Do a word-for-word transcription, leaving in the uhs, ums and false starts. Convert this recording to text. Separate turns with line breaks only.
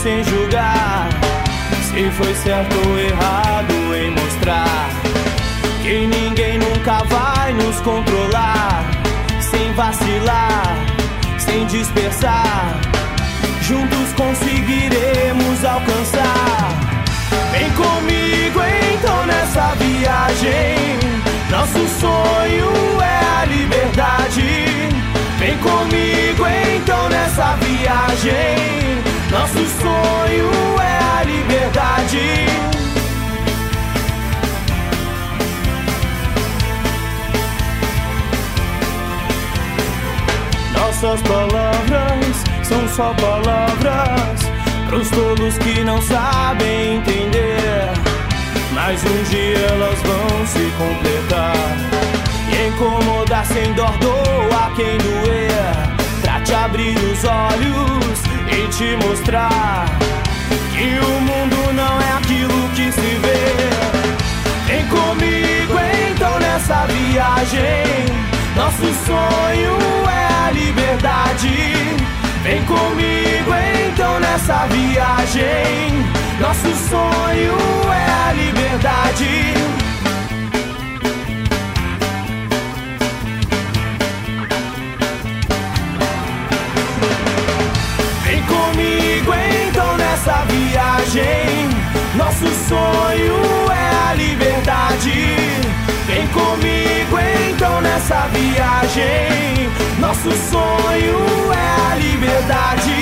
sem julgar se foi certo ou errado em mostrar que ninguém nunca vai nos controlar, sem vacilar, sem dispersar. Juntos conseguiremos alcançar. Vem comigo então nessa viagem. Nosso sonho é a liberdade. Vem comigo então nessa viagem. Nosso sonho é a liberdade. Nossas palavras são só palavras pros tolos que não sabem entender, mas um dia elas vão se completar e incomodar sem dor, doa quem doer, pra te abrir os olhos e te mostrar que o mundo não é aquilo que se vê. Vem comigo então nessa viagem. Nosso sonho é a liberdade. Vem comigo então nessa viagem. Nosso sonho é a liberdade. Vem comigo então nessa viagem. Nosso sonho é a liberdade. Vem comigo então nessa viagem. Nosso sonho é a liberdade.